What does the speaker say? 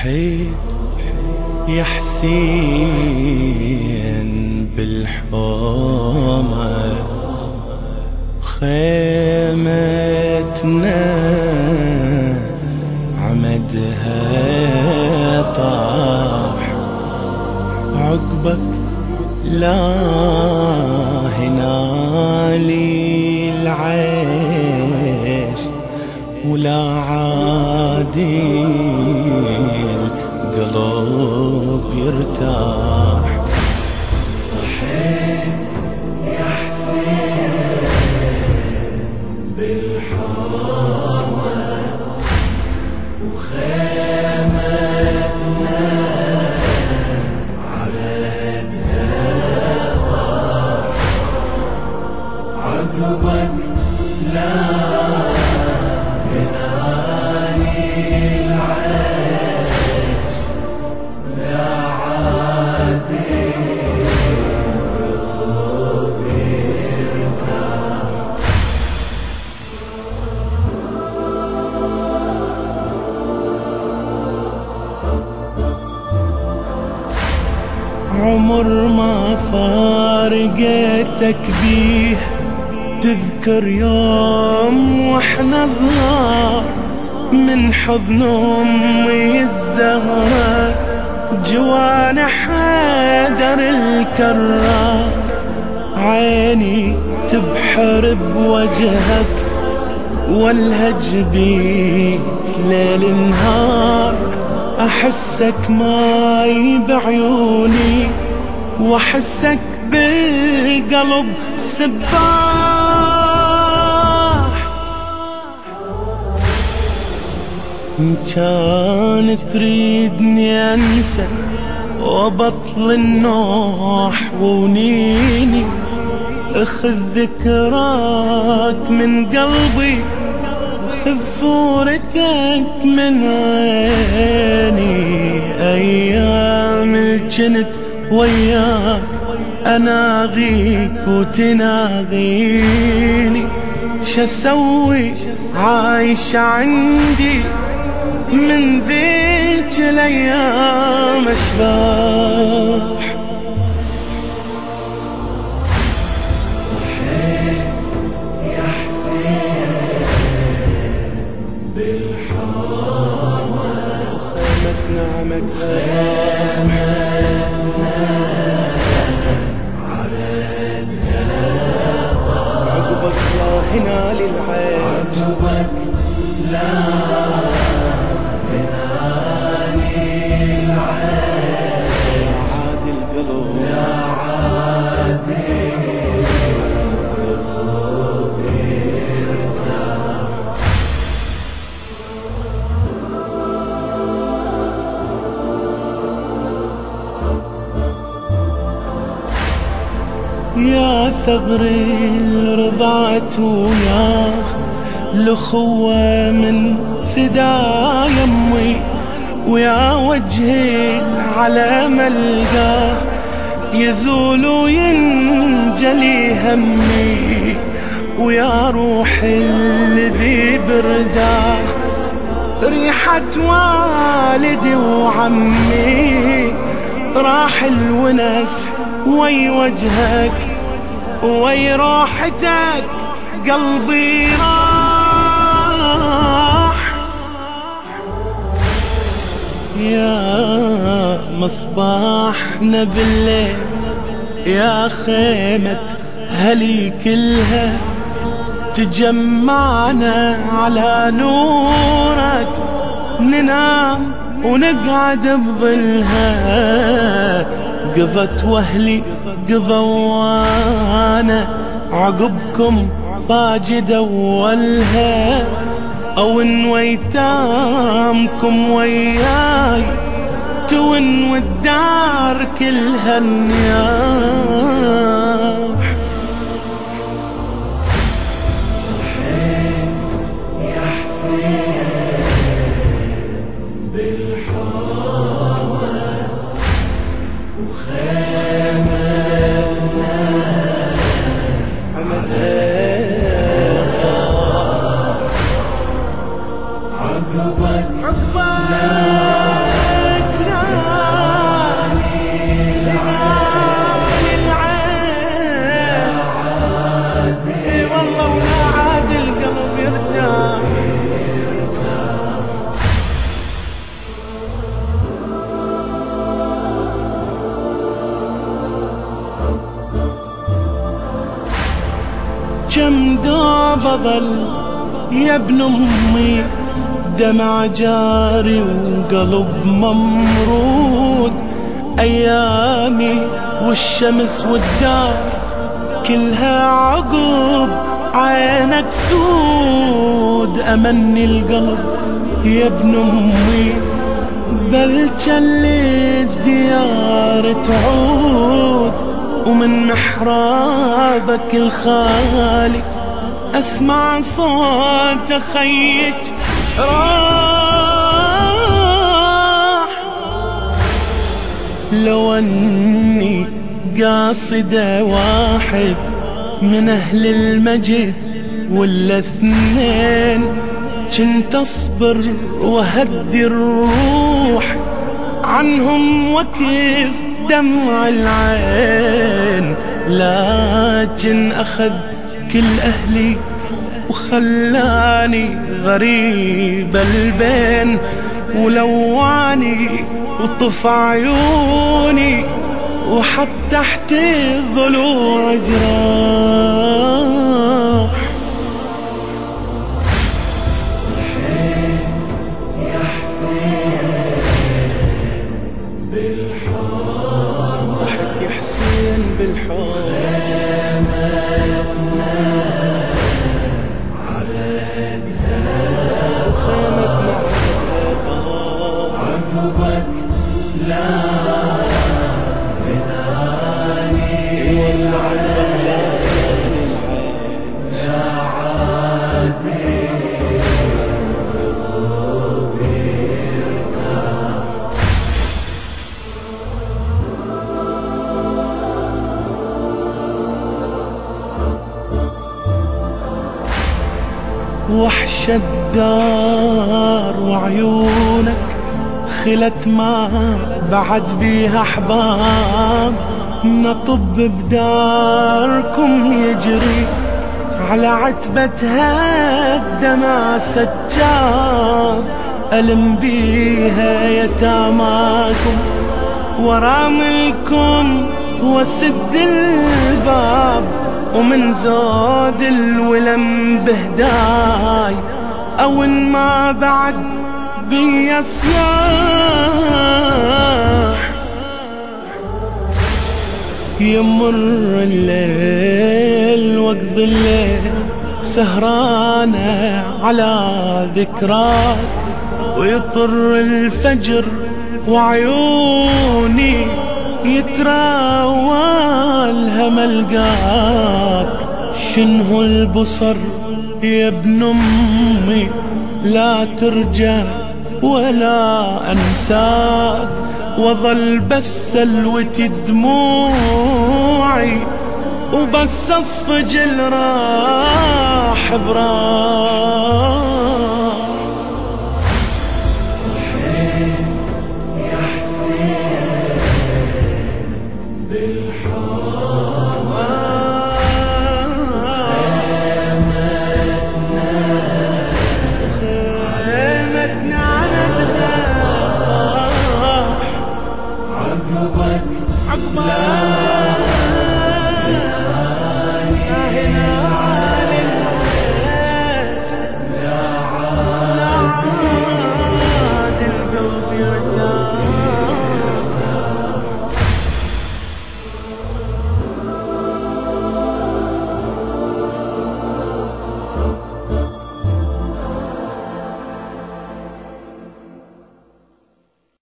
وحيد يا حسين بالحومة، خيمتنا عمدها طاح، عقبك لا هنالي العيش ولا عادي القلب يرتاح. وحيد يا حسين بالحومة، وخيمتنا عبدها طاح، عقبك لا هنالي العيش لا عادي القلب يرتاح. عمر ما فارقتك بيه، تذكر يوم واحنا صغار من حضن امي الزهرة، جوانا حيدر الكرار، عيني تبحر بوجهك والهج بيك ليل نهار، احسك ماي بعيوني واحسك بالقلب سباح. إن كان تريدني انسى وبطل النوح ونيني، اخذ ذكراك من قلبي وخذ صورتك من عيني، ايام الجنت وياك اناغيك وتناغيني، شسوي عايش عندي من ذيك الايام اشباح. وحيد يا حسين بالحومة، وخيمتنا عمدها عقبك لا هنالي العيش، عقبك لا هنالي العيش عادي القلب لا عادي القلب يرتاح. يا ثغر رضعت وياه الأخوة من فدا يمي، ويا وجهي على ملقاه يزول وينجلي همي، ويا روحي الذي برداه ريحة والدي وعمي، راح الونس وي وجهك وي روحتك قلبي راح. يا مصباحنا بالليل يا خيمة هلي كلها، تجمعنا على نورك ننام ونقعد بظلها، قضت واهلي قضوانا عقبكم فاجد اولها، او ان ويتامكم وياي تون والدار كلها النياح. وحيد يا حسين بالحومة، وخيمتنا عمدها عقبك لا كم دوب ظل يا ابن امي، دمع جاري وقلب ممرود. ايامي والشمس والدار كلها عقب عينك سود. امني القلب يا ابن امي بل جلد ديار تعود، ومن محرابك الخالي اسمع صوت خيك راح. لو اني قاصده واحد من اهل المجد ولا اثنين، كنت اصبر واهدي الروح عنهم وكيف دمع العين. لكن اخذ كل اهلي وخلاني غريب البين، ولواني وطف عيوني وحط تحت الضلوع جراح. يا حسين بالحار، ضحت يا حسين بالحار. خيمتنا على الذهب، خيمتنا عقبك لا تناني، ولا عقبك لا عادي وحش الدار وعيونك خلت ما بعد بيها احباب. نطب بداركم يجري على عتبتها الدمع سجاب. ألم بيها يتاماكم وراملكم وسد الباب، ومن زود الولم بهداي او ان ما بعد بي سلاح. يمر الليل وقضي الليل سهرانة على ذكراك، ويطر الفجر وعيوني يتراوالها ملقاك. شنه البصر يا ابن امي لا ترجع ولا انساك، وظل بس سلوتي دموعي وبس اصفج الراح براح. يا حسين بالحار.